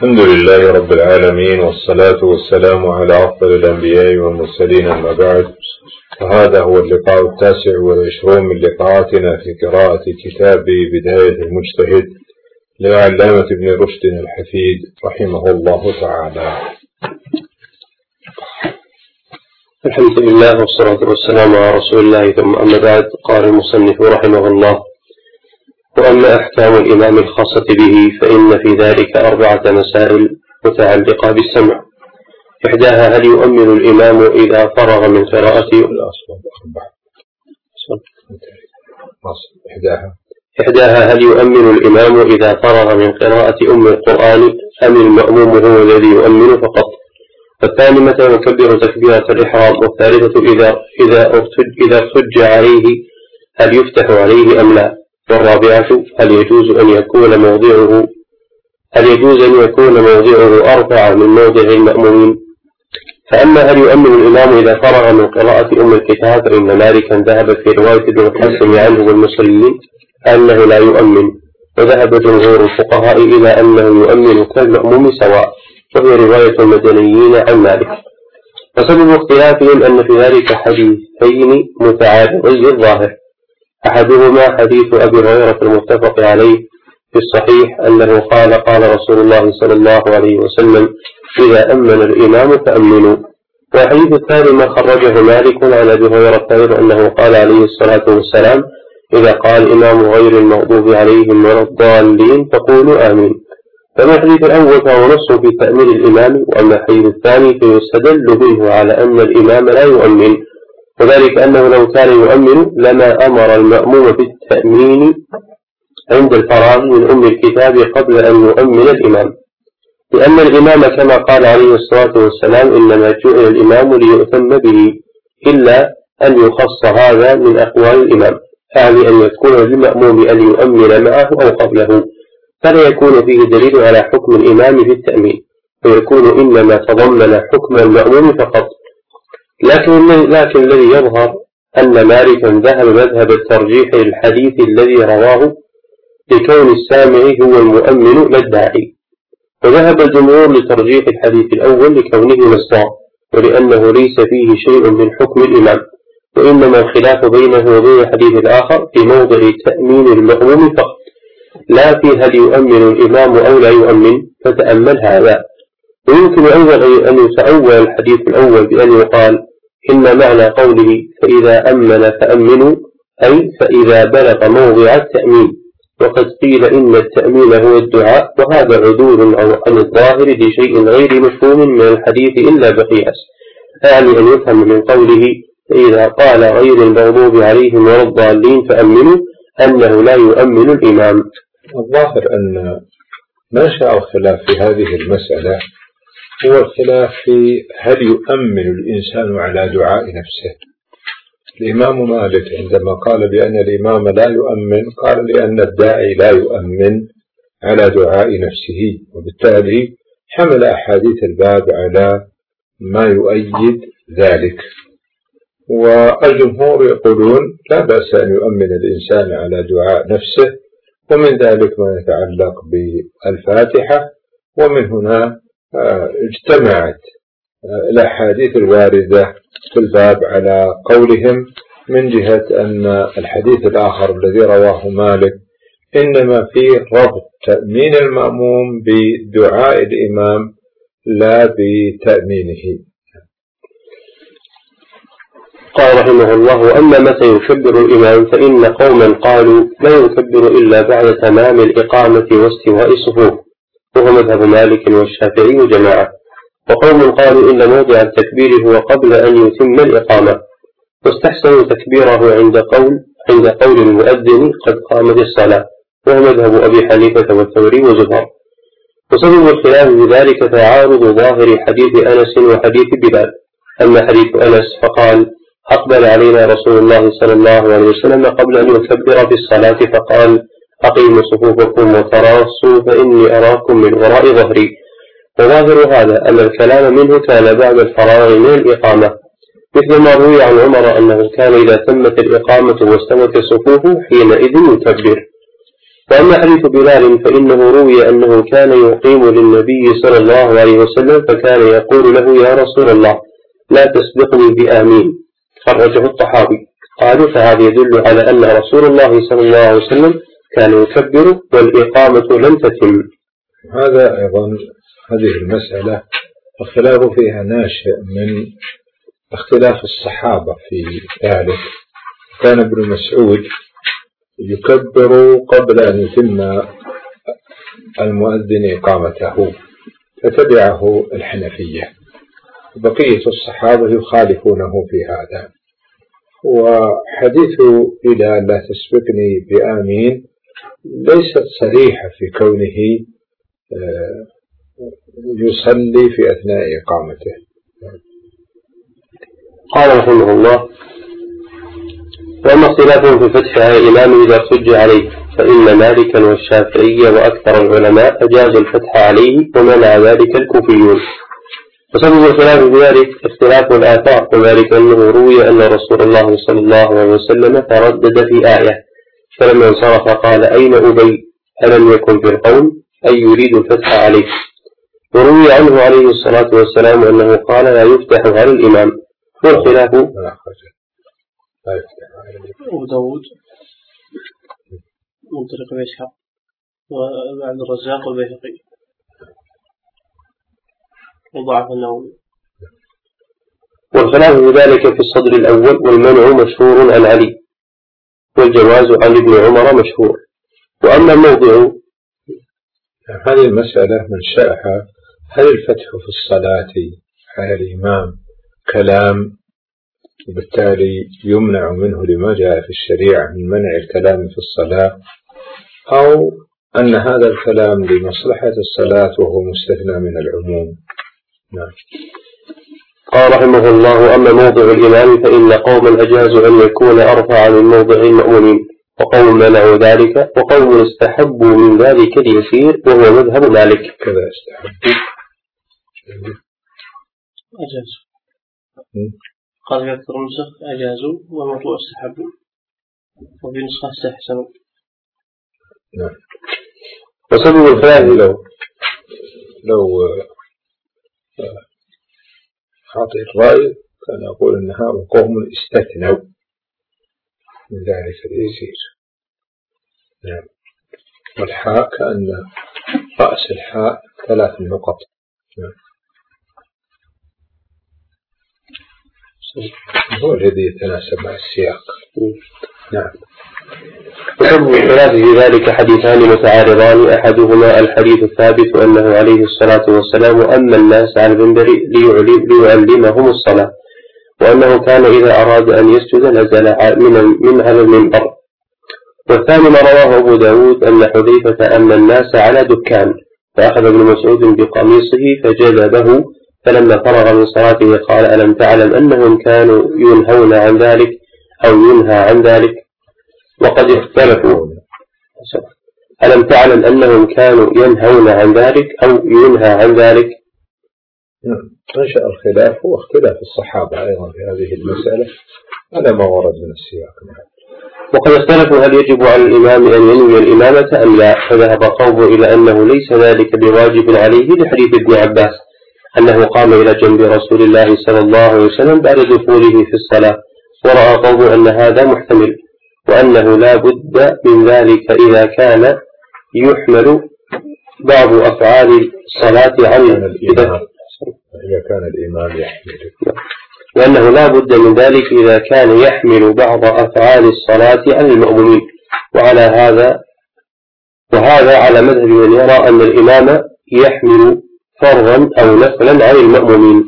الحمد لله رب العالمين، والصلاة والسلام على أفضل الأنبياء والمرسلين، أما بعد. وهذا هو اللقاء 29 من لقاءاتنا في قراءة كتاب بداية المجتهد للعلامة ابن رشد الحفيد رحمه الله تعالى. الحمد لله والصلاة والسلام على رسول الله، ثم أما بعد. قال المصنف رحمه الله: وأما أحكام الإمام الخاصة به فإن في ذلك 4 مسائل متعلقة بالسمع. إحداها: هل يؤمن الإمام إذا فرغ من قراءته؟ إحداها: هل يؤمن الإمام إذا فرغ من قراءة أم القرآن أم المأموم هو الذي يؤمن فقط؟ والثاني: متى يكبر تكبيرة الإحرام؟ والثالثة: إذا ارتج عليه هل يفتح عليه أم لا؟ والرابعة: هل يجوز أن يكون موضعه أرفع من موضع المأمومين؟ فأما هل يؤمن الإمام إذا فرغ من قراءة أم الكتاب فإن مالكا ذهب في رواية ابن القاسم عنه والمصلين أنه لا يؤمن، وذهب جمهور الفقهاء إلى أنه يؤمن كالمأموم سواء، وهي رواية المدنيين عن مالك. وسبب اختلافهم أن في ذلك حديثين متعارضي الظاهر: أحدهما حديث أبي هريرة المتفق عليه في الصحيح أنه قال رسول الله صلى الله عليه وسلم: إذا أمن الإمام فأمنوا. والحديث الثاني ما خرجه مالك عن أبي هريرة أنه قال عليه الصلاة والسلام: إذا قال الإمام غير المغضوب عليهم ولا الضالين فقولوا آمين. فما الحديث الأول فهو نص في تأمين الإمام، وأما الحديث الثاني فيستدل منه على أن الإمام لا يؤمن، وذلك أنه لو كان يؤمن لما أمر المأموم بالتأمين عند الفراغ من أم الكتاب قبل أن يؤمن الإمام، لأن الإمام كما قال عليه الصلاة والسلام: إنما جعل الإمام ليؤتم به، إلا أن يخص هذا من أقوال الإمام، يعني أن يكون للمأموم أن يؤمن معه أو قبله، فلا يكون فيه دليل على حكم الإمام في التأمين، ويكون إنما تضمن حكم المأموم فقط. لكن الذي يظهر أن مالكا ذهب مذهب الترجيح للحديث الذي رواه لكون السامع هو المؤمن لا الداعي، وذهب الجمهور لترجيح الحديث الأول لكونه مصداق، ولأنه ليس فيه شيء من حكم الإمام، وإنما الخلاف بينه وبين الحديث الآخر في موضع تأمين المأموم فقط، لا في هل يؤمن الإمام أو لا يؤمن. فتأمل هذا. ويمكن أيضا أن يتأول الحديث الأول بأن يقال إن معنى قوله فإذا أمن فأمنوا أي فإذا بلغ موضع التأمين، وقد قيل إن التأمين هو الدعاء، وهذا عدول عن الظاهر لشيء غير مفهوم من الحديث إلا بقياس، يعني أن يفهم من قوله فإذا قال غير المغضوب عليهم ولا الضالين فأمنوا أنه لا يؤمن الإمام. الظاهر أن منشأ الخلاف في هذه المسألة هو الخلاف في هل يؤمن الإنسان على دعاء نفسه. الإمام مالك عندما قال بأن الإمام لا يؤمن قال لأن الداعي لا يؤمن على دعاء نفسه، وبالتالي حمل أحاديث الباب على ما يؤيد ذلك. والجمهور يقولون لا بأس أن يؤمن الإنسان على دعاء نفسه، ومن ذلك ما يتعلق بالفاتحة. ومن هنا اجتمعت الأحاديث الواردة في الباب على قولهم من جهة أن الحديث الآخر الذي رواه مالك إنما فيه ربط تأمين المأموم بدعاء الإمام لا بتأمينه. قال رحمه الله: وأما متى يكبر الإمام فإن قوما قالوا لا يكبر إلا بعد تمام الإقامة واستواء الصفوف، وهو مذهب مالك والشافعي وجماعة. وقوم قالوا إن موضع التكبير هو قبل أن يتم الإقامة، واستحسنوا تكبيره عند قول المؤذن قد قامت الصلاة، وهو مذهب أبي حنيفة والثوري وزفر. وسبب الخلاف بذلك تعارض ظاهر حديث أنس وحديث بلال. أما حديث أنس فقال: أقبل علينا رسول الله صلى الله عليه وسلم قبل أن يكبر في الصلاة فقال: أقيموا صفوفكم وتراصوا فإني أراكم من وراء ظهري. وظاهر هذا أن الكلام منه كان بعد الفراغ من الإقامة، مثل ما روي عن عمر أنه كان إذا تمت الإقامة واستوت الصفوف حينئذ يكبر. وأما حديث بلال فإنه روي أنه كان يقيم للنبي صلى الله عليه وسلم فكان يقول له يا رسول الله لا تسبقني بآمين، خرجه الطحاوي. قالوا فهذا يدل على أن رسول الله صلى الله عليه وسلم كان يكبر والإقامة لم تتم. هذا أيضا هذه المسألة الخلاف فيها ناشئ من اختلاف الصحابة في ذلك. كان ابن مسعود يكبر قبل أن يتم المؤذن إقامته فتبعه الحنفية، بقية الصحابة يخالفونه في هذا. وحديث بلال لا تسبقني بآمين ليست صريحة في كونه يصلي في أثناء إقامته. قال رحمه الله وأما اختلافهم في فتح على الإمام إذا احتج عليه فإن مالكا والشافعي وأكثر العلماء أجازوا الفتح عليه ومنع ذلك الكوفيون. وسبب الخلاف في ذلك اختلاف الآثار، وذلك أنه روي أن رسول الله صلى الله عليه وسلم تردد في آية فلما انصرف قال أين أبي ألم يكن في القوم أي يريد الفتح عليه. وروي عنه عليه الصلاة والسلام أنه قال لا يفتح على الإمام. والخلاف أبو داود من طريق إسحاق وعبد الرزاق والبيهقي وضعف النووي. والخلاف في ذلك في الصدر الأول، والمنع مشهور عن علي والجواز عن ابن عمر مشهور. وأما الموضع هذه المسألة من شاءها هل الفتح في الصلاة على الإمام كلام وبالتالي يمنع منه لما جاء في الشريعة من منع الكلام في الصلاة، أو أن هذا الكلام لمصلحة الصلاة وهو مستثنى من العموم؟ نعم. قال رحمه الله أما موضع الإمام فإن قوما أجازوا أن يكون أرفع من موضع المأمومين، وقوم منعوا ذلك، وقوم استحبوا من ذلك اليسير وهو مذهب مالك. كذا استحبوا أجازوا قال في أكثر النسخ أجازوا والمطلوع استحبوا وفي نسخة استحسنوا. نعم. وسبب الخلاف لو خاطئ الرأي كان يقول أن هؤلاء قوم استثنوا من ذلك اليسير. نعم. والحاء كأن رأس الحاء 3 نقط. نعم. هو الذي يتناسب مع السياق. نعم. وسبب الخلاف في ذلك حديثان متعارضان، أحدهما الحديث الثابت أنه عليه الصلاة والسلام أما الناس على المنبر ليعلمهم الصلاة، وأنه كان إذا أراد أن يسجد نزل من على المنبر. والثاني ما رواه أبو داود أن حذيفة أما الناس على دكان فأخذ ابن مسعود بقميصه فجذبه، فلما فرغ من صلاته قال ألم تعلم أنهم كانوا ينهون عن ذلك أو ينهى عن ذلك وقد اختلفوا. ألم تعلم أنهم كانوا ينهون عن ذلك أو ينهى عن ذلك. أنشأ الخلاف هو اختلاف الصحابة أيضا في هذه المسألة على ما ورد من السياق. وقد اختلفوا هل يجب على الإمام أن ينوي الإمامة أم لا، فذهب قوم إلى أنه ليس ذلك بواجب عليه لحديث ابن عباس أنه قام إلى جنب رسول الله صلى الله عليه وسلم بعد دخوله في الصلاة، ورأى قوم أن هذا محتمل وأنه لا بد من ذلك إذا كان يحمل بعض أفعال الصلاة عن الإمام، إذا كان الإمام يحمل، وأنه لا بد من ذلك إذا كان يحمل بعض أفعال الصلاة عن المأمومين. وهذا على مذهب من يرى أن الإمام يحمل فرضا أو نفلا عن المأمومين.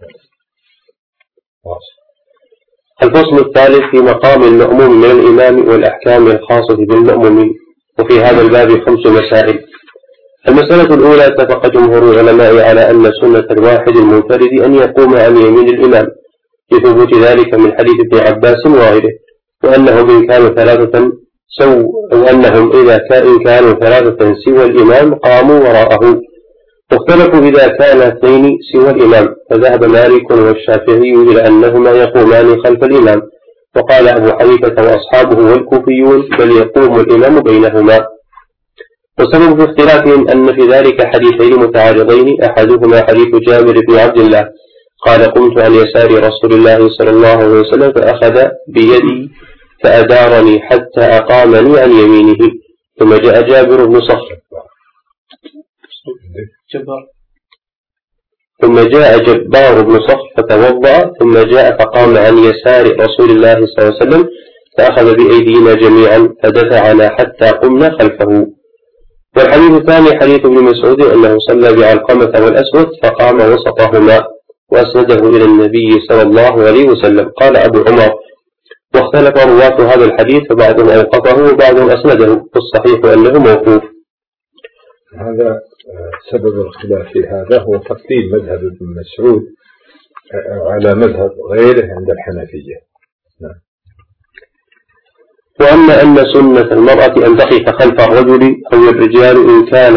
الفصل الثالث في مقام المأموم من الإمام والأحكام الخاصة بالمأمومين. وفي هذا الباب 5 مسائل. المسألة الأولى اتفق جمهور العلماء على أن سنة الواحد المنفرد أن يقوم عن يمين الإمام لثبوت ذلك من حديث ابن عباس وغيره، وأنهم إن كانوا ثلاثة سوى الإمام قاموا وراءه. واختلفوا إذا كان 2 سوى الإمام، فذهب مالك والشافعي إلى أنهما يقومان خلف الإمام، وقال أبو حنيفة وأصحابه والكوفيون بل يقوم الإمام بينهما. وسبب اختلافهم أن في ذلك حديثين متعارضين، أحدهما حديث جابر بن عبد الله قال قمت عن يسار رسول الله صلى الله عليه وسلم فأخذ بيدي فأدارني حتى أقامني عن يمينه، ثم جاء جابر بن صخر جبار بن صخر فتوضأ، ثم جاء فقام عن يسار رسول الله صلى الله عليه وسلم فأخذ بأيدينا جميعا فدفعنا حتى قمنا خلفه. والحديث الثاني حديث ابن مسعود أنه صلى بعلقمة والأسود فقام وسطهما وأسنده إلى النبي صلى الله عليه وسلم. قال أبو عمر: واختلف رواة هذا الحديث فبعضهم أوقفه وبعضهم أسنده، والصحيح أنه موقوف. هذا سبب الخلاف في هذا هو تقديم مذهب ابن مسعود على مذهب غيره عند الحنفية. وأما أن سنة المرأة أن تقف خلف الرجل أو الرجال إن كان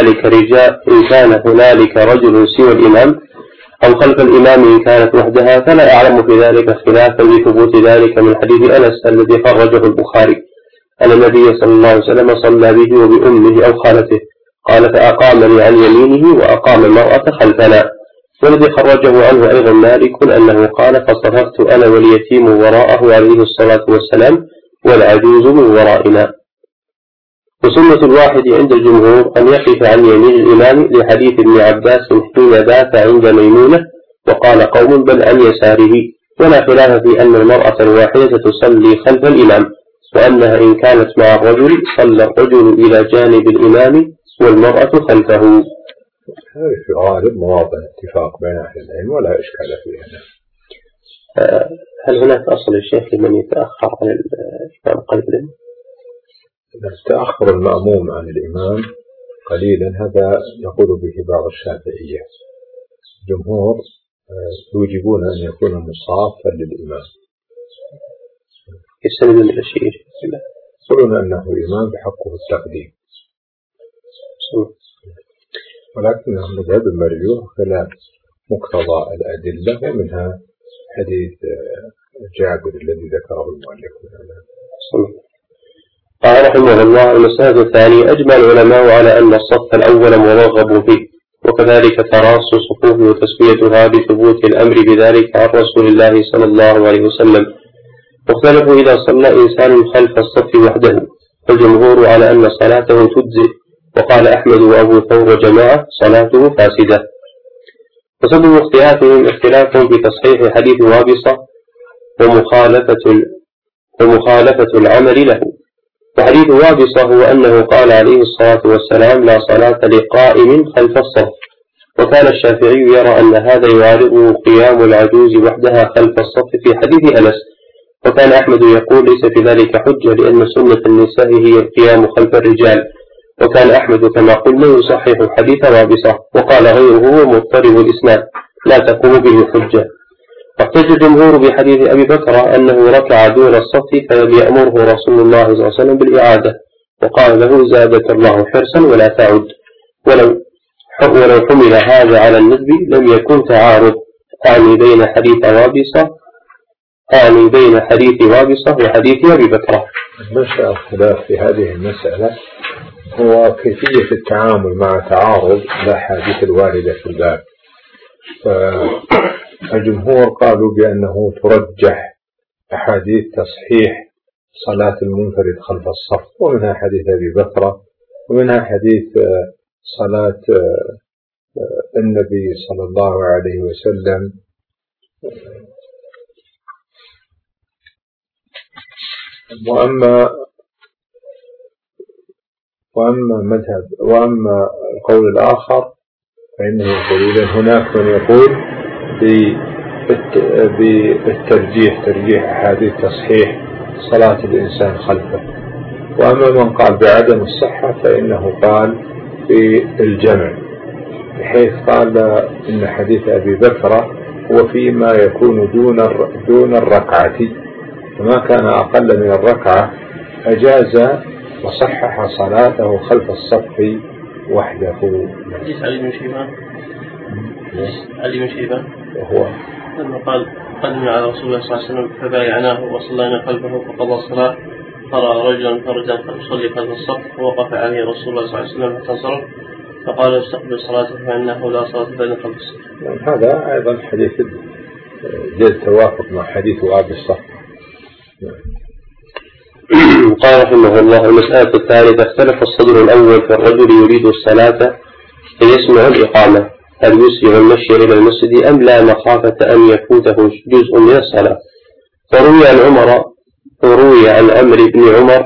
هنالك رجل سوى الإمام أو خلف الإمام إن كانت وحدها، فلا أعلم في ذلك خلافا لثبوت ذلك من حديث أنس الذي خرجه البخاري أن النبي صلى الله عليه وسلم صلى به وبأمه أو خالته، قال فأقامني عن يمينه وأقام المرأة خلفنا. والذي خرجه عنه أيضا مالك أنه قال فصففت أنا واليتيم وراءه عليه الصلاة والسلام والعجوز من ورائنا. وسنة الواحد عند الجمهور أن يقف عن يمين الإمام لحديث ابن عباس حين بات عند ميمونة وقال قوم بل عن يساره، ولا خلاف في أن المرأة الواحدة تصلي خلف الإمام، وأنها إن كانت مع الرجل صلى الرجل إلى جانب الإمام والمرأة خلفه. هذا في غالب مواضع اتفاق بين أهل العلم ولا إشكال فيها. هل هناك أصل الشيخ لمن يتأخر عن الإمام قليلا؟ تأخر المأموم عن الإمام قليلا هذا يقول به بعض الشافعية. الجمهور يوجبون أن يكون مصافا للإمام، يستند من الشيء يقولون أنه إمام بحقه التقديم، ولكنهم مذهب مرجوح خلاف مقتضى الأدلة، ومنها حديث جابر الذي ذكره المؤلف. قال رحمه الله: المسألة الثانية أجمع العلماء على أن الصف الأول مرغب فيه، وكذلك تراص صفوف وتسويتها بثبوت الأمر بذلك عن رسول الله صلى الله عليه وسلم. واختلفوا إذا صلى إنسان خلف الصف وحده، فالجمهور على أن صلاته تجزئ، وقال أحمد وأبو ثور وجماعة صلاته فاسدة. وسبب اختلافهم اختلافهم في تصحيح حديث وابصة ومخالفة العمل له. وحديث وابصة هو أنه قال عليه الصلاة والسلام: لا صلاة لقائم خلف الصف. وكان الشافعي يرى أن هذا يعارضه قيام العجوز وحدها خلف الصف في حديث أنس. وكان أحمد يقول: ليس في ذلك حجة لأن سنة النساء هي القيام خلف الرجال. وكان أحمد كما قلنا يصحح حديث وابصة، وقال غيره هو مضطرب الإسناد لا تقوم به حجة. احتج الجمهور بحديث أبي بكر أنه ركع دون الصف فليأمره رسول الله صلى الله عليه وسلم بالإعادة، وقال له: زادك الله حرصا ولا تعد. ولو حمل هذا على الندب لم يكن تعارض، أعني بين حديث وابصة وحديث أبي بكر. منشأ الخلاف في هذه المسألة هو كيفية التعامل مع تعارض الأحاديث الواردة في الباب. الجمهور قالوا بأنه ترجح أحاديث تصحيح صلاة المنفرد خلف الصف، ومنها حديث أبي بكر، ومنها حديث صلاة النبي صلى الله عليه وسلم وأما القول الآخر فإنه يقول هناك من يقول بالترجيح، ترجيح أحاديث تصحيح صلاة الإنسان خلفه. وأما من قال بعدم الصحة فإنه قال بالجمع، بحيث قال إن حديث أبي بكر هو فيما يكون دون الركعة، فما كان أقل من الركعة أجاز وصحح صلاته خلف الصف وحده. حديث علي بن شيبان وهو لما قال: قدمنا على رسول الله صلى الله عليه وسلم فبايعناه وصلينا خلفه فقضى الصلاة قرأ رجلا فردا فصلي خلف الصف ووقف عليه رسول الله صلى الله عليه وسلم حتى انصرف فقال استقبل صلاته فإنه لا صلاة بين خلف الصف. هذا أيضا حديث جد توافق مع حديث أبي الصف. قال رحمه الله: المسألة الثالثة: اختلف الصدر الأول في الرجل يريد الصلاة فيسمع الإقامة هل يسرع المشي إلى المسجد أم لا مخافة أن يفوته جزء من الصلاة. وروي عن عمرو بن عمر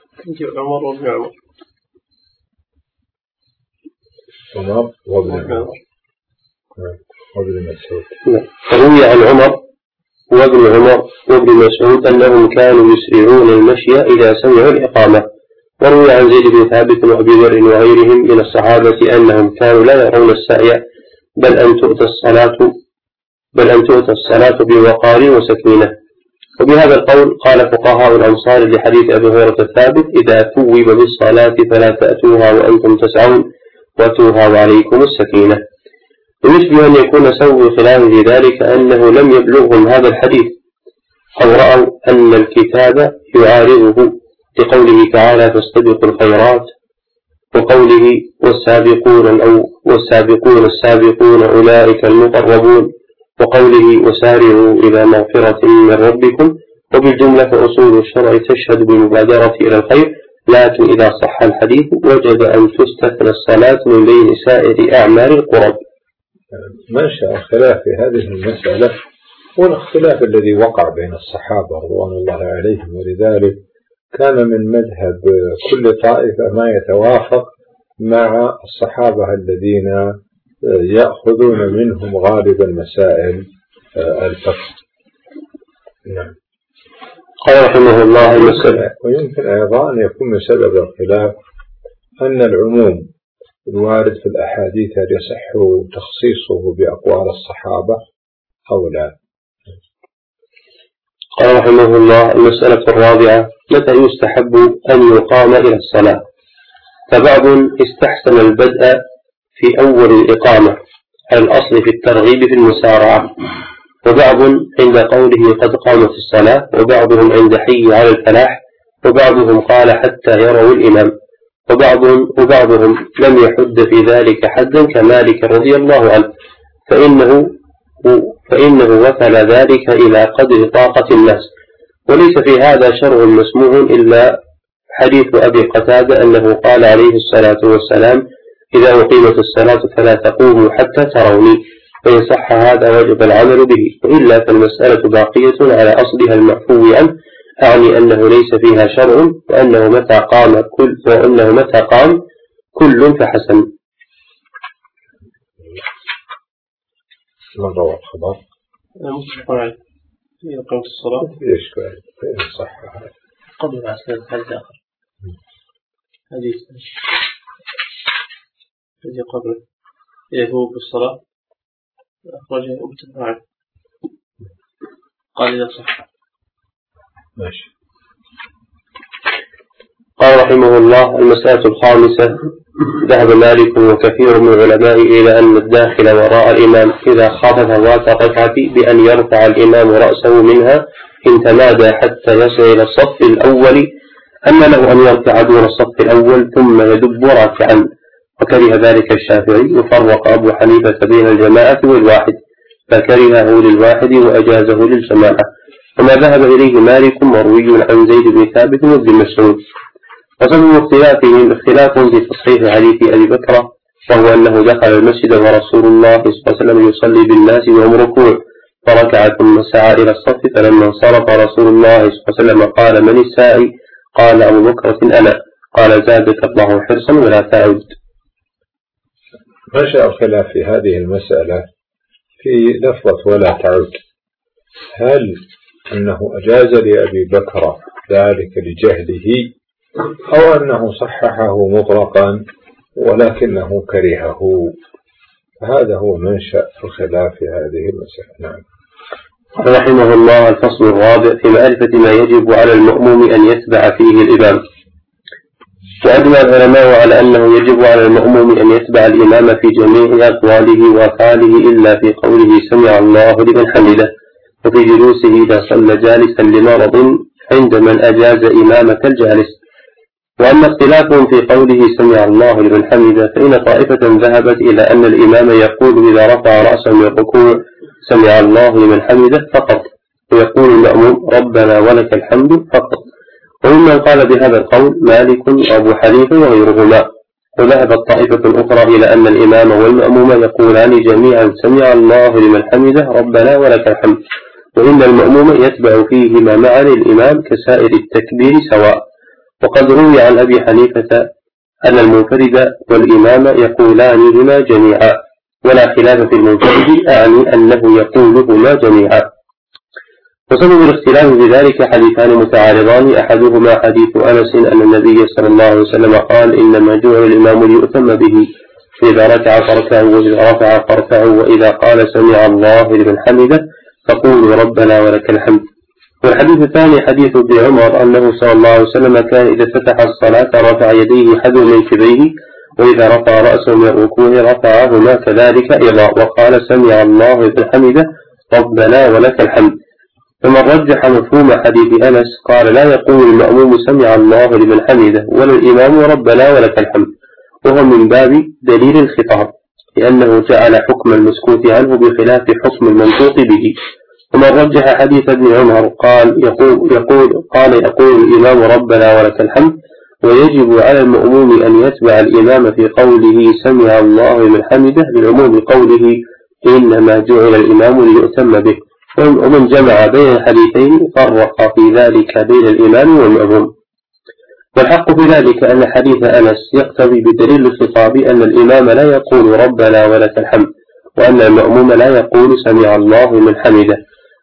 وابن مسعود. روي عن عمر وابن مسعود أنهم كانوا يسرعون المشي إذا سمعوا الإقامة. وروي عن زيد بن ثابت وأبي ذر وغيرهم من الصحابة أنهم كانوا لا يرون السعي بل أن تؤتى الصلاة بوقار وسكينة. وبهذا القول قال فقهاء الأنصار لحديث أبي هريرة الثابت: إذا ثوب بالصلاة فلا تأتوها وأنتم تسعون وأتوها وعليكم السكينة. ويشبه أن يكون سبب خلاف في ذلك أنه لم يبلغهم هذا الحديث أو رأوا أن الكتاب يعارضه لقوله تعالى: فاستبقوا الخيرات، وقوله والسابقون السابقون أولئك المقربون، وقوله وسارعوا إلى مغفرة من ربكم. وبالجملة فأصول الشرع تشهد بالمبادرة إلى الخير، لكن إذا صح الحديث وجب أن تستثنى الصلاة من بين سائر أعمال القرب. منشأ الخلاف في هذه المسألة هو الاختلاف الذي وقع بين الصحابة رضوان الله عليهم، ولذلك كان من مذهب كل طائفة ما يتوافق مع الصحابة الذين يأخذون منهم غالبا مسائل الفقه. نعم. قال رحمه الله: ويمكن أيضا أن يكون من سبب الخلاف أن العموم الوارد في الأحاديث هل يصح تخصيصه بأقوال الصحابة أو لا. قال رحمه الله: المسألة الرابعة: متى يستحب أن يقام إلى الصلاة؟ فبعض استحسن البدء في أول الإقامة على الأصل في الترغيب في المسارعة، وبعض عند قوله قد قامت الصلاة، وبعضهم عند حي على الفلاح، وبعضهم قال حتى يروا الإمام، وبعضهم لم يحد في ذلك حدا كمالك رضي الله عنه، فإنه وكل ذلك إلى قدر طاقة الناس. وليس في هذا شرع مسموع إلا حديث أبي قتادة أنه قال عليه الصلاة والسلام: إذا أقيمت الصلاة فلا تقوموا حتى تروني. فإن صح هذا وجب العمل به، وإلا فالمسألة باقية على أصلها المعفو عنه، أعني أنه ليس فيها شرع، وأنه متى قام كل فحسن. من روى الخبر؟ متفق عليه في إقامة الصلاة. يشكل فإن صح هذا قبل العصر الحديث آخر حديث الذي قبله هو بالصلاة أخرجه متفق عليه قال إذا صح. ماشي. قال رحمه الله: المسألة الخامسة: ذهب مالك وكثير من العلماء إلى أن الداخل وراء الإمام إذا خاف فوات الركعة بأن يرفع الإمام رأسه منها إن تمادى حتى يصل إلى الصف الأول، أن له أن يركع دون الصف الأول ثم يدب راكعا، وكره ذلك الشافعي، وفرق أبو حنيفة بين الجماعة والواحد، فكرهه للواحد وأجازه للجماعة. وما ذهب إليه مالك مروي عن زيد بن ثابت وابن مسعود. وسبب اختلافهم اختلاف في تصحيح حديث أبي بكر، وهو أنه دخل المسجد ورسول الله صلى الله عليه وسلم يصلي بالناس وهم ركوع، فركع ثم سعى إلى الصف، فلما انصرف رسول الله صلى الله عليه وسلم قال: من السائل؟ قال أبو بكر: أنا. قال: زادك الله حرصا ولا تعد. نشأ الخلاف في هذه المسألة في لفظة ولا تعد، هل أنه أجاز لأبي بكر ذلك لجهله، أو أنه صححه مطلقا ولكنه كرهه؟ هذا هو منشأ الخلاف في هذه المسألة. نعم. رحمه الله: الفصل الرابع في معرفة ما يجب على المأموم أن يتبع فيه الإمام. وأجمع العلماء على أنه يجب على المأموم أن يتبع الإمام في جميع أقواله وأفعاله إلا في قوله سمع الله لمن حمده، وفي جلوسه إذا صلى جالسا لمرض عند من أجاز إمامة الجالس. وأما اختلافهم في قوله سمع الله لمن حمده فإن طائفة ذهبت إلى أن الإمام يقول إذا رفع رأسه من الركوع سمع الله لمن حمده فقط، ويقول المأموم ربنا ولك الحمد فقط. وممن قال بهذا القول مالك وأبو حنيفة وغيرهما. وذهبت طائفة أخرى إلى أن الإمام والمأموم يقولان جميعا سمع الله لمن حمده ربنا ولك الحمد، وإن المأموم يتبع فيهما معا الإمام كسائر التكبير سواء. وقد روي عن أبي حنيفة أن المنفرد والإمام يقولانهما جميعا، ولا خلاف في المنفرد، أعني أنه يقولهما جميعا. وسبب الاختلاف بذلك حديثان متعارضان، أحدهما حديث أنس أن النبي صلى الله عليه وسلم قال إنما جعل الإمام ليؤتم به، فإذا ركع فاركعوا وإذا رفع فاركعوا وإذا قال سمع الله لمن حمده فقولوا ربنا ولك الحمد. والحديث الثاني حديث ابن عمر أنه صلى الله عليه وسلم كان إذا فتح الصلاة رفع يديه حذو منكبيه، وإذا رفع رأسه من الركوع رفعهما كذلك أيضا، وقال سمع الله لمن حمده ربنا ولك الحمد. فمن رجح مفهوم حديث أنس قال لا يقول المأموم سمع الله لمن حمده ولا الإمام ربنا ولك الحمد، وهو من باب دليل الخطاب، لأنه جعل حكم المسكوت عنه بخلاف حكم المنطوق به. ومن رجح حديث ابن عمر قال يقول الإمام ربنا ولك الحمد، ويجب على المأموم أن يتبع الإمام في قوله سمع الله لمن حمده لعموم قوله إنما جعل الإمام ليؤتم به. ومن جمع بين الحديثين فرق في ذلك بين الإمام والمأموم. والحق في ذلك أن حديث أنس يقتضي بدليل الخطاب أن الإمام لا يقول ربنا ولك الحمد، وأن المأموم لا يقول سمع الله لمن حمده.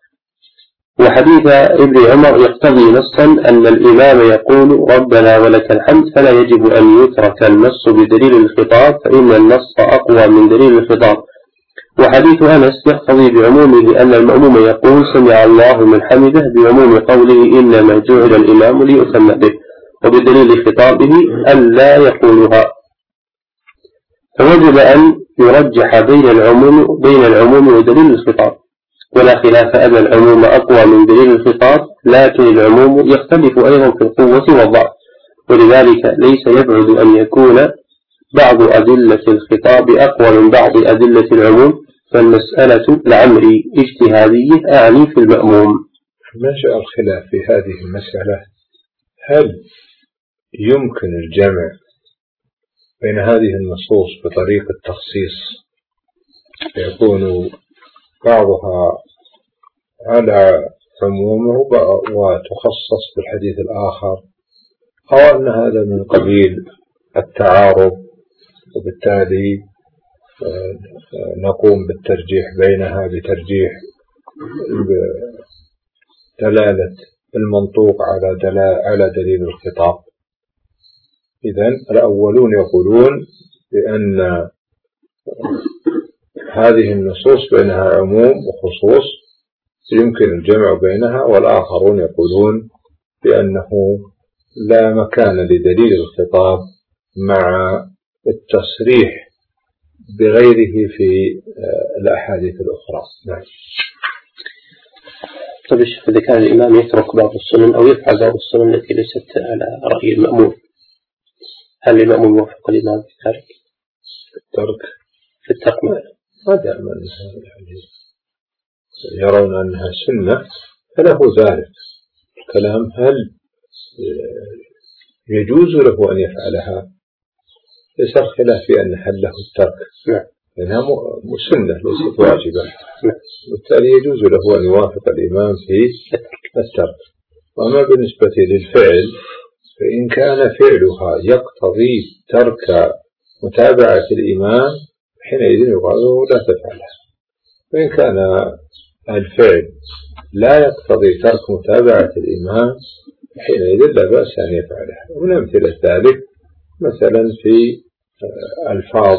وحديث ابن عمر يقتضي نصا أن الإمام يقول ربنا ولك الحمد، فلا يجب أن يترك النص بدليل الخطاب، فإن النص أقوى من دليل الخطاب. وحديث أنس يقتضي بعمومه أن المأموم يقول سمع الله لمن حمده بعموم قوله إنما جعل الإمام ليؤتم به، وبدليل خطابه أن لا يقولها. فوجب أن يرجح بين العموم ودليل الخطاب، ولا خلاف أن العموم أقوى من دليل الخطاب، لكن العموم يختلف أيضا في القوة والضعف، ولذلك ليس يبعد أن يكون بعض أدلة الخطاب أقوى من بعض أدلة العموم، فالمسألة لعمري اجتهادية أعني في المأموم. نشأ الخلاف في هذه المسألة، هل يمكن الجمع بين هذه النصوص بطريق التخصيص فيكون بعضها على عمومه وتخصص بالحديث الآخر، أو أن هذا من قبيل التعارض وبالتالي نقوم بالترجيح بينها بترجيح دلالة المنطوق على دليل الخطاب. إذن الأولون يقولون بأن هذه النصوص بينها عموم وخصوص يمكن الجمع بينها، والآخرون يقولون بأنه لا مكان لدليل الخطاب مع التصريح بغيره في الأحاديث الأخرى. نعم. طيب الشيخ، إذا كان الإمام يترك بعض السنن أو يفعل بعض السنن التي ليست على رأي المأموم، هل المأموم يوافق الإمام في ذلك؟ في الترك ما دام أنها يرون أنها سنة فله ذلك. الكلام هل يجوز له أن يفعلها؟ ليس الخلاف في أن حله الترك، لأنها سنة ليست واجبة، بالتالي يجوز له أن يوافق الإمام في الترك. وأما بالنسبة للفعل فإن كان فعلها يقتضي ترك متابعة الإمام حينئذ يقال لا تفعلها، وإن كان الفعل لا يقتضي ترك متابعة الإمام حينئذ لا بأس أن يفعلها. ومن أمثلة ذلك مثلا في ألفاظ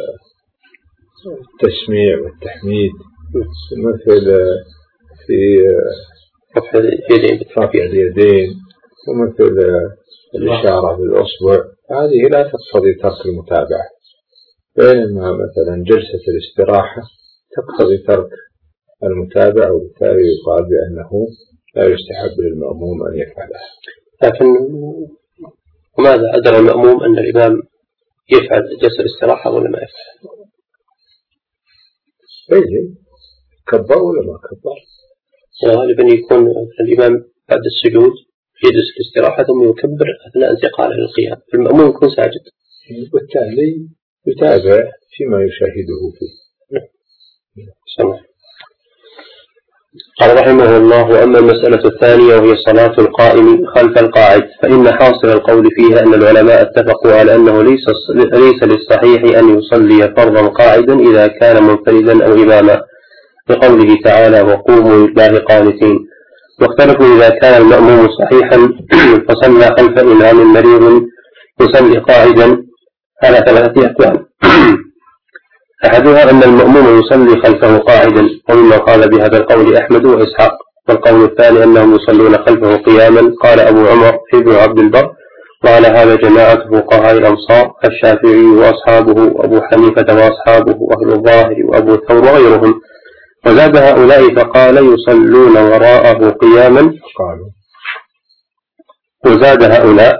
التسميع والتحميد، مثل في رفع اليدين، ومثل الإشارة بالأصبع، هذه لا تقتضي ترك المتابعة، بينما مثلا جلسة الاستراحة تقتضي ترك المتابعة، وبالتالي يقال بأنه لا يستحب للمأموم أن يفعلها. لكن وماذا أدرى المأموم أن الإمام يفعل جلسة الاستراحة ولا ما يفعل؟ بين كبر ولا ما كبر؟ غالبا يكون الإمام بعد السجود يجلس الاستراحة ثم يكبر أثناء انتقاله للقيام، المأموم يكون ساجد، بالتالي يتابع فيما يشاهده فيه. سمع. قال رحمه الله: وأما المسألة الثانية وهي صلاة القائم خلف القاعد، فإن حاصل القول فيها أن العلماء اتفقوا على أنه ليس للصحيح أن يصلي فرضا قاعدا إذا كان منفردا أو إماما، بقوله تعالى: وقوموا لله قانتين. واختلفوا إذا كان المأموم صحيحا فصلى خلف إمام مريض يصلي قاعدا على 3 أقوال. أحدها أن المأموم يصلي خلفه قاعدا، ومما قال بهذا القول أحمد وإسحاق. والقول الثاني أنهم يصلون خلفه قياما، قال أبو عمر ابن عبد البر، وعلى هذا جماعة فقهاء الأمصار الشافعي وأصحابه وأبو حنيفة وأصحابه وأهل الظاهر وأبو ثور وغيرهم. وزاد هؤلاء فقال يصلون وراءه قياما، وزاد هؤلاء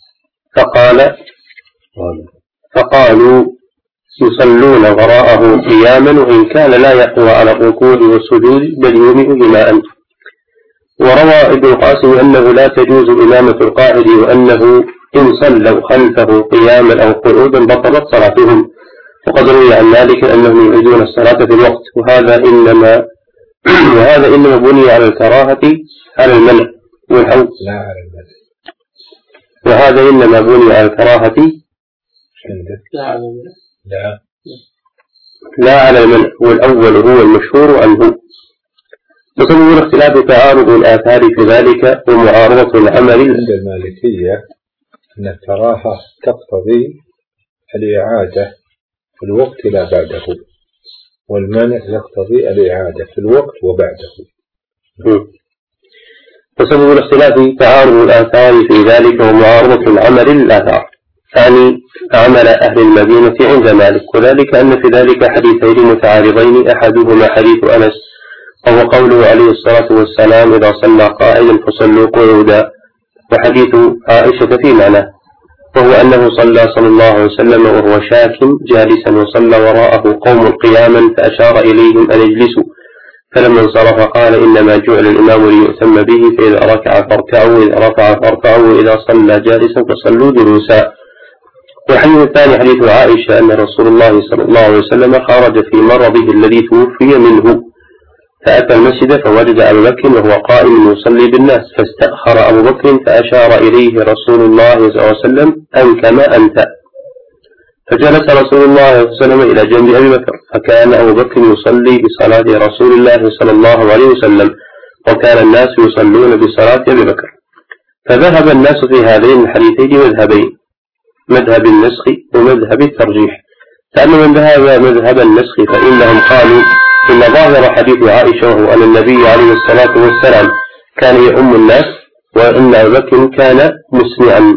فقالوا يصلون وراءه قياما وإن كان لا يقوى على الركوع والسجود بل يومئ إماء. وروى ابن القاسم أنه لا تجوز إمامة القاعد، وأنه إن صلوا خلفه قياما أو قعودا بطلت صلاتهم. وقد روي عن مالك أنهم يعيدون الصلاة في الوقت، وهذا إنما بني على الكراهة على المنع والحوض، وهذا إنما بني على الكراهة لا على المنع، والأول هو المشهور عنه. وسبب الاختلاف تعارض الآثار في ذلك ومعارضة العمل. عند المالكية أن الكراهة تقتضي الإعادة في الوقت لا بعده، والمنع يقتضي الإعادة في الوقت وبعده. وسبب الاختلاف تعارض الآثار في ذلك ومعارضة العمل للآثار، ثاني عمل أهل المدينة عند مالك، وذلك أن في ذلك حديثين متعارضين، أحدهما حديث أنس وهو قوله عليه الصلاة والسلام: إذا صلى قائدا فصلوا قعودا، وحديث عائشة في معناه، وهو أنه صلى الله عليه وسلم وهو شاك جالسا، وصلى وراءه قوم قياما فأشار إليهم أن يجلسوا، فلما انصرف قال: إنما جعل الإمام ليؤتم به، فإذا ركع فاركعوا وإذا رفع فارفعوا وإذا صلى جالسا فصلوا جلوسا. والحديث الثاني حديث عائشة أن رسول الله صلى الله عليه وسلم خرج في مرضه الذي توفي منه، فأتى المسجد فوجد أبا بكر وهو قائم يصلي بالناس، فاستأخر أبو بكر فأشار إليه رسول الله صلى الله عليه وسلم: أن كما أنت. فجلس رسول الله صلى الله عليه وسلم إلى جنب أبي بكر، فكان أبو بكر يصلي بصلاة رسول الله صلى الله عليه وسلم، وكان الناس يصلون بصلاة أبي بكر. فذهب الناس في هذين الحديثين مذهبين: مذهب النسخ ومذهب الترجيح. فأما من ذهب مذهب النسخ فإنهم قالوا إن ظاهر حديث عائشة وهو أن النبي عليه الصلاة والسلام كان يؤم الناس، وأن أبا بكر كان مسمعا،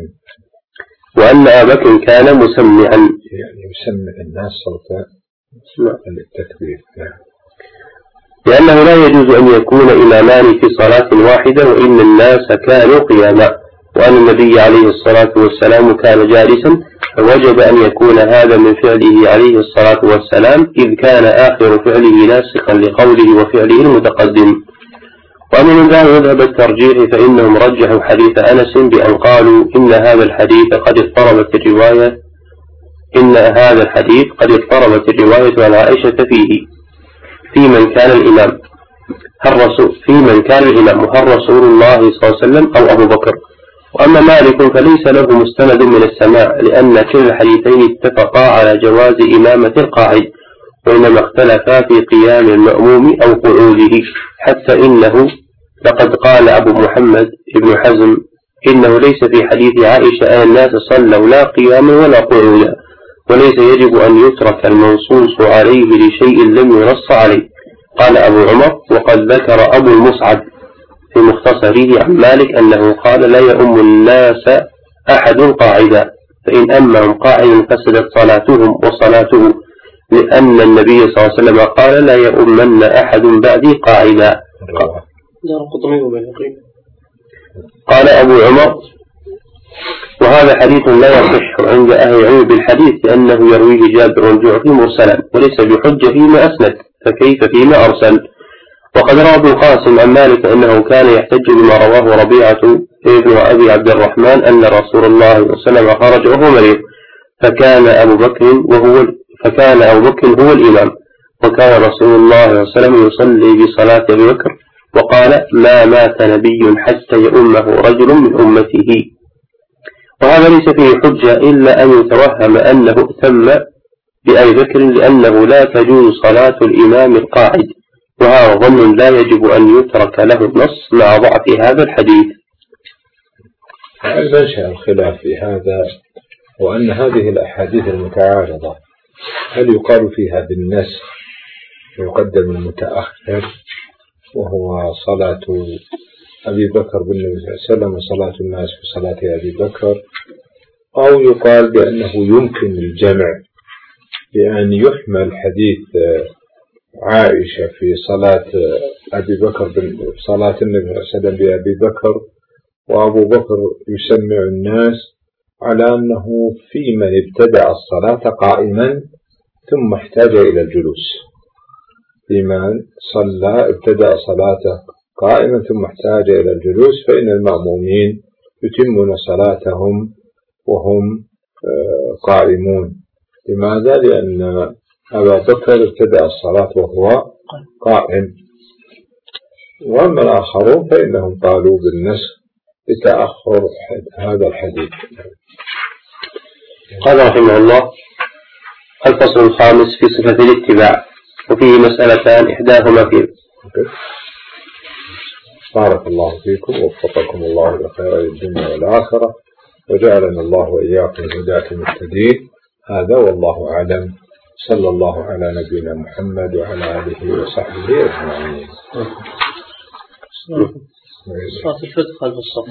يعني يسمع الناس صوت التكبير، لأنه لا يجوز أن يكون إمامان في صلاة واحدة وإن الناس كانوا قياما، وأن النبي عليه الصلاة والسلام كان جالسا، فوجب أن يكون هذا من فعله عليه الصلاة والسلام، إذ كان آخر فعله ناسخا لقوله وفعله المتقدم. وأما من مذهب الترجيح فإنهم رجحوا حديث أنس بأن قالوا إن هذا الحديث قد اضطربت الرواية عن عائشة فيه في من كان الإمام هل رسول الله صلى الله عليه وسلم أو أبو بكر. وأما مالك فليس له مستند من السماع، لأن كلا الحديثين اتفقا على جواز إمامة القاعد، وإنما اختلفا في قيام المأموم أو قعوده، حتى إنه لقد قال أبو محمد ابن حزم إنه ليس في حديث عائشة أن الناس صلوا لا قياما ولا قعودا، وليس يجب أن يترك المنصوص عليه لشيء لم ينص عليه. قال أبو عمر: وقد ذكر أبو المصعب في مختصره عن مالك أنه قال: لا يؤم الناس أحد قاعدا، فإن أمهم قاعدا فسدت صلاتهم وصلاته، لأن النبي صلى الله عليه وسلم قال: لا يؤمن أحد بعدي قاعدا. قال أبو عمر: وهذا حديث لا يصح عند أهل العلم بالحديث لأنه يرويه جابر الجعفي مرسلا وليس بحجة فيما أسند، فكيف فيما أرسل؟ وقد روى ابن القاسم عن مالك أنه كان يحتج بما رواه ربيعة ابن أبي عبد الرحمن أن رسول الله صلى الله عليه وسلم خرج وهو مريض، فكان أبو بكر هو الإمام، وكان رسول الله صلى الله عليه وسلم يصلي بصلاة أبي بكر، وقال: ما مات نبي حتى يؤمه رجل من أمته. وهذا ليس فيه حجة إلا أن يتوهم أنه ائتم بأبي بكر لأنه لا تجوز صلاة الإمام القاعد، وهذا ظن لا يجب أن يترك له النص مع ضعف هذا الحديث. منشأ الخلاف في هذا وأن هذه الأحاديث المتعارضة هل يقال فيها بالنسخ ويقدم المتأخر وهو صلاة أبي بكر بالنبي صلى الله عليه وسلم وصلاة الناس بصلاة أبي بكر، أو يقال بأنه يمكن الجمع بأن يحمل حديث عائشة في صلاة أبي بكر صلاة النبي صلى الله عليه وسلم بأبي بكر وأبو بكر يسمع الناس على أنه في من ابتدأ الصلاة قائما ثم احتاج إلى الجلوس، في من صلى ابتدأ صلاته قائما ثم احتاج إلى الجلوس، فإن المأمومين يتمون صلاتهم وهم قائمون. لماذا؟ لأن أبا بكر ابتدأ الصلاة وهو قائم. وأما الآخرون فإنهم قالوا بالنسخ لتأخر هذا الحديث. قال رحمه الله: الفصل الخامس في صفة الاتباع، وفيه مسألتان إحداهما فيه. بارك الله فيكم ووفقكم الله لخير الدنيا والآخرة، وجعلنا الله وإياكم هداة المهتدين. هذا والله أعلم. صلى الله على نبينا محمد وعلى آله وصحبه أجمعين. صلاة الفجر خلف الصف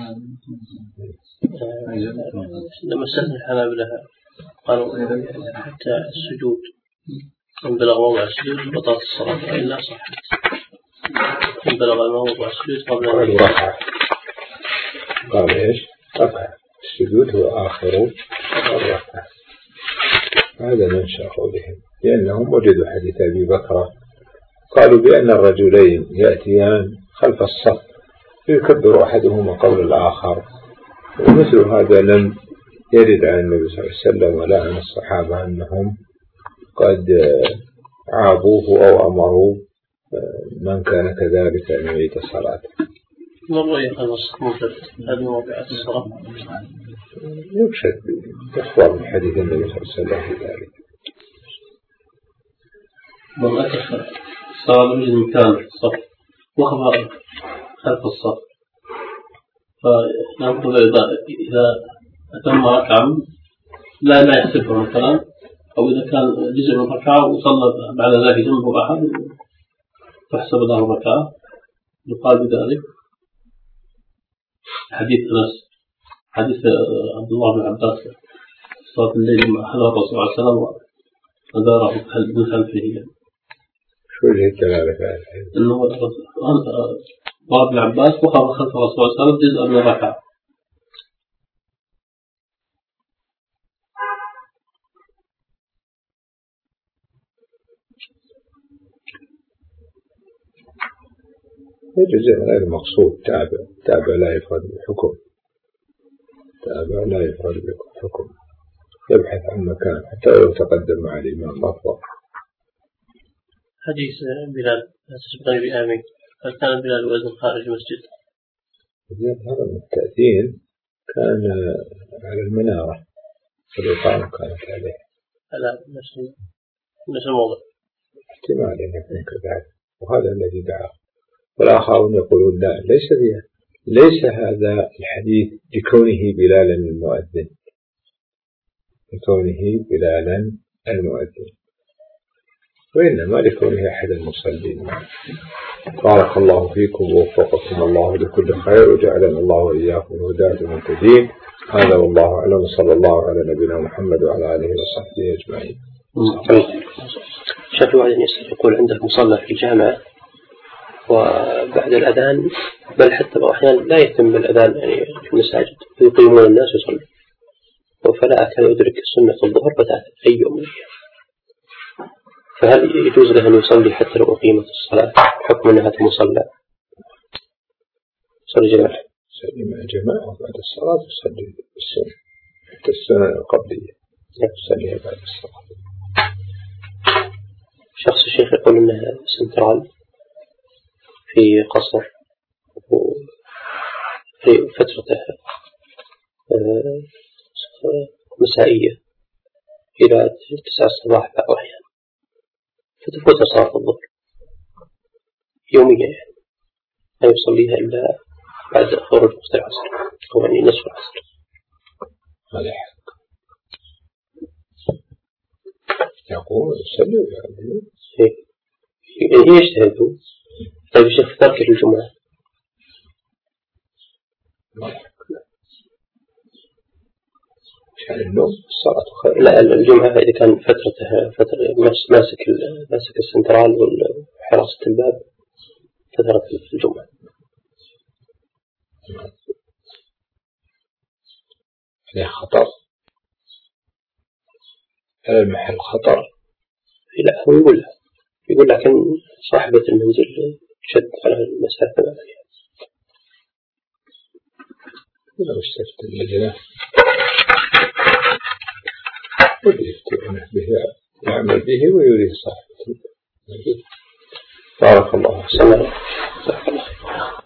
لما سألنا الحنابلة قالوا حتى السجود إن بلغ موضع السجود بطلت الصلاة وإلا صحت، إن بلغ موضع السجود قبل الركعة. قال إيش؟ ركعة السجود هو آخر الركعة. هذا منشأ قولهم، لأنهم وجدوا حديث أبي بكر قالوا بأن الرجلين يأتيان خلف الصف يكبر أحدهما قبل الآخر، ومثل هذا لم يرد عن النبي صلى الله عليه وسلم ولا عن الصحابة أنهم قد عابوه أو أمروا من كان كذلك أن يعيد الصلاة. مرة يخلف الصف مفرد هذه موضعات الصلاة يرشد يخبر من حديث النبي صلى الله عليه وسلم في ذلك. من أكثر صلاة من كان الصف وخبر خلف الصف، فنقول إذا أتم ركعة لا يحسبه مثلا، أو إذا كان جزء من ركعة وصلى بعد ذلك جنبه أحد تحسب له ركعة، يقال بذلك. حديث أنس حديث عبد الله بن عباس صلاة الليل مع حضر الرسول صلى الله عليه وسلم وداره من خلفه. شو وجه الدلالة على هذا؟ إنه ضرب ابن عباس وخرج خلف الرسول صلى الله عليه وسلم جزءا من الركعة. جزء غير مقصود. تابع لا يفرد بالحكم، تابع لا يفرد بالحكم، يبحث عن مكان حتى لو تقدم مع الإمام أفضل. حديث بلال لا تسبقني بآمين، هل كان بلال وزن خارج المسجد؟ هذا من التأذين كان على المنارة والإقامة كانت عليه. لا نفس الموضوع. احتمال أن يكون كذلك، وهذا الذي دعاه. والآخرون يقولون لا، ليس هذا الحديث لكونه بلالا المؤذن، لكونه بلالا المؤذن، وإنما لكونه أحد المصلين. بارك الله فيكم ووفقكم الله لكل خير، وجعلنا الله وإياكم هداة المهتدين. هذا والله أعلم، صلى الله على نبينا محمد وعلى آله وصحبه أجمعين. شكل واحد يقول عندك مصلى في الجامعة وبعد الأذان، بل حتى بعض الأحيان لا يتم بالأذان يعني في المساجد يقيمون الناس يصلون، فلا أكاد يدرك سنة الظهر بتاتا أي يوم. فهل يجوز له أن يصلي حتى لو أقيمت الصلاة حكم أنها مصلى؟ صلي جماعة، صلي مع جماعة بعد الصلاة وصلي السنة، حتى السنة القبلية صليها بعد الصلاة. شخص الشيخ يقول أنها سنترال في قصر في فترتها مسائية إلى 9 الصباح بعض الأحيان، فتفوت صلاة الظهر يوميا، يعني لا يصليها إلا بعد خروج وقت العصر أو يعني نصف العصر. هذا حق، يقوم يصلي يجتهد. طيب الشيخ ترك الجمعة عشان النوم الصلاة خير. لا، الجمعة إذا كان فترتها فترة ماسك السنترال وحراسة الباب فترة الجمعة. هذا خطر، هذا المحل خطر. لا، هو يقول لكن صاحبة المنزل شد على المسافة يعني. لو استفتى اللجنة ويفتونه به يعمل به ويريد صاحبه. بارك الله.